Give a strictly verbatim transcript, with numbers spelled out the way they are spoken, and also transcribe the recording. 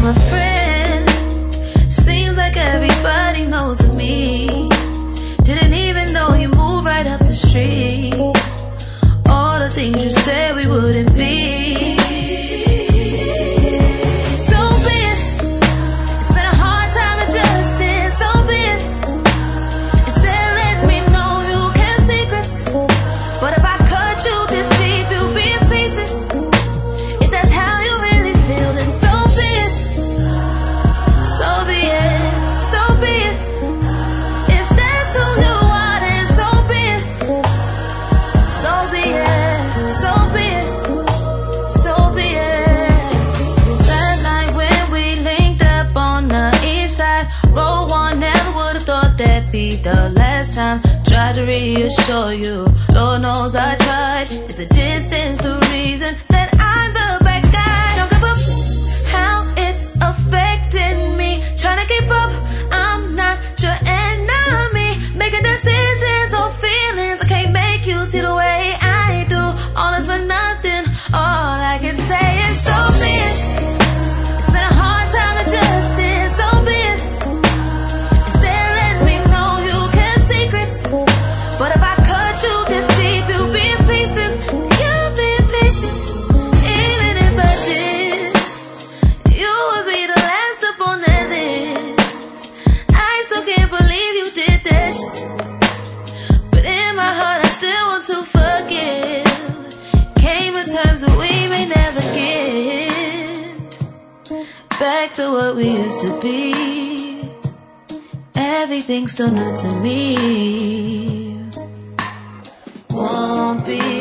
I'm a friend. Seems like everybody knows of me. Didn't even know you moved right up the street. All the things you said we wouldn't be. So be it. It's been a hard time adjusting. So be it. Instead let me know you kept secrets. But if I cut you this deep, you'll be in pieces. If that's how you really feel, then so be it. So be it. So be it. If that's who you are, then so be it. So be it. So be it. So be it. That night when we linked up on the east side, roll one, never would've thought that'd be the last time. Tried to reassure you, Lord knows I tried. Is the distance the reason that I'm the bad guy? Don't give up how it's affecting me. Trying to keep up, I'm not your enemy. Making decisions or feelings, I can't make you see the way I do. All is for nothing, all I can say is so be it. It's been a hard time adjusting, so be it. Instead let me know you kept secrets. But if I cut you this deep, you'll be in pieces. You'll be in pieces. Even if I did, you would be the last up on that list. I still can't believe you did that shit. But in my heart I still want to forgive. Came in terms that we may never get back to what we used to be. Everything's still new to me. Won't be